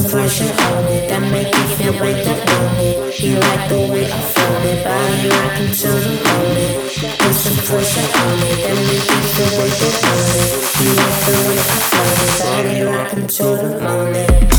pressure on it that make you feel like the moment. You like the way I float it, body rocking to the moment. Put some pressure on it that make you feel like the moment. You like the way I float it, body rocking to the moment.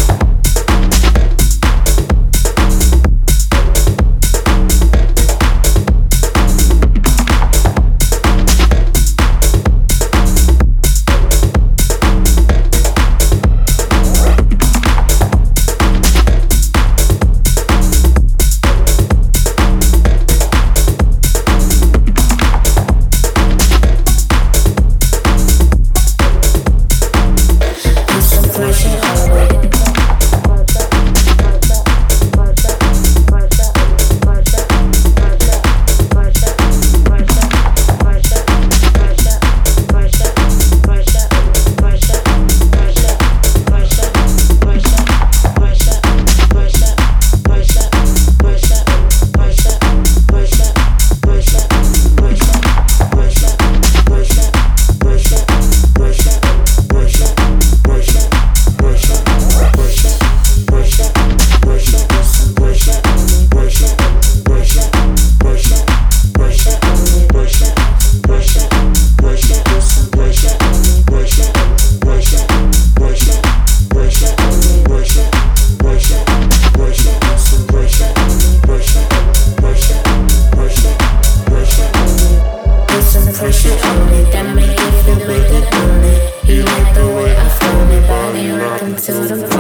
Pressure on it that make you feel like the moment. You like the way I float it, body rocking to the